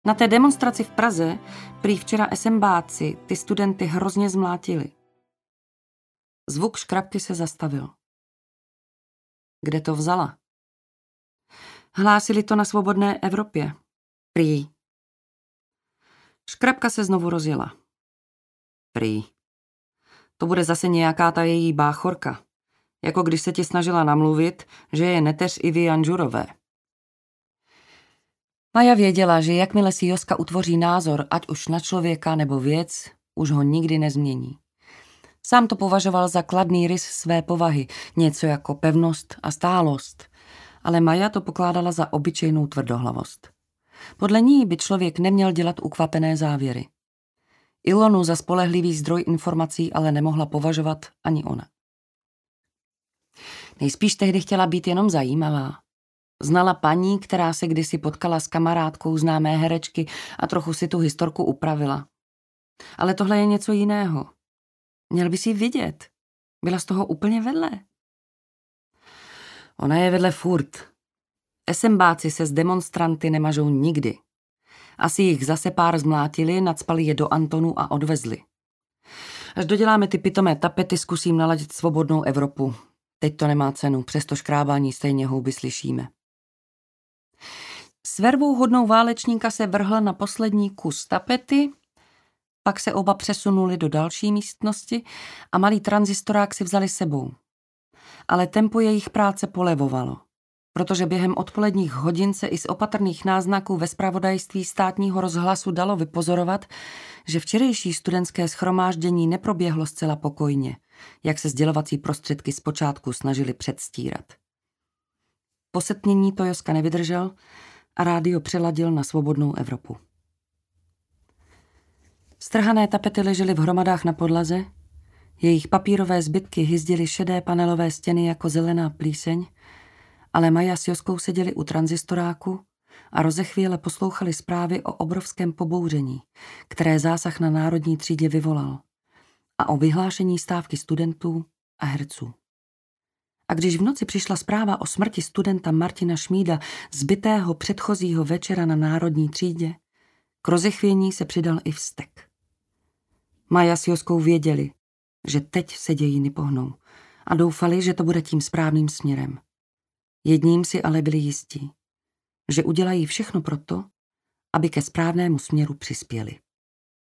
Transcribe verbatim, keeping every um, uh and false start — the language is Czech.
Na té demonstraci v Praze prý včera esembáci ty studenty hrozně zmlátili. Zvuk škrabky se zastavil. Kde to vzala? Hlásili to na Svobodné Evropě. Prý. Škrabka se znovu rozjela. Prý. To bude zase nějaká ta její báchorka. Jako když se ti snažila namluvit, že je neteř Ivy Janžurové. Maja věděla, že jakmile si Joska utvoří názor, ať už na člověka nebo věc, už ho nikdy nezmění. Sám to považoval za kladný rys své povahy, něco jako pevnost a stálost, ale Maja to pokládala za obyčejnou tvrdohlavost. Podle ní by člověk neměl dělat ukvapené závěry. Ilonu za spolehlivý zdroj informací ale nemohla považovat ani ona. Nejspíš tehdy chtěla být jenom zajímavá. Znala paní, která se kdysi potkala s kamarádkou známé herečky a trochu si tu historku upravila. Ale tohle je něco jiného. Měl by si vidět. Byla z toho úplně vedle. Ona je vedle furt. Esembáci se s demonstranty nemažou nikdy. Asi jich zase pár zmlátili, nacpali je do Antonu a odvezli. Až doděláme ty pitomé tapety, zkusím naladit Svobodnou Evropu. Teď to nemá cenu, přesto škrábání stejně houby slyšíme. S vervou hodnou válečníka se vrhl na poslední kus tapety, pak se oba přesunuli do další místnosti a malý tranzistorák si vzali sebou. Ale tempo jejich práce polevovalo, protože během odpoledních hodin se i z opatrných náznaků ve zpravodajství státního rozhlasu dalo vypozorovat, že včerejší studentské shromáždění neproběhlo zcela pokojně, jak se sdělovací prostředky zpočátku snažili předstírat. Po setmění to Joska nevydržel a rádio přeladil na Svobodnou Evropu. Strhané tapety ležely v hromadách na podlaze, jejich papírové zbytky hyzdily šedé panelové stěny jako zelená plíseň, ale Maja s Joskou seděli u tranzistoráku a rozechvěle poslouchali zprávy o obrovském pobouření, které zásah na národní třídě vyvolal, a o vyhlášení stávky studentů a herců. A když v noci přišla zpráva o smrti studenta Martina Šmída zbitého předchozího večera na národní třídě, k rozechvění se přidal i vztek. Maja s Joskou věděli, že teď se dějiny pohnou a doufali, že to bude tím správným směrem. Jedním si ale byli jistí, že udělají všechno proto, aby ke správnému směru přispěli.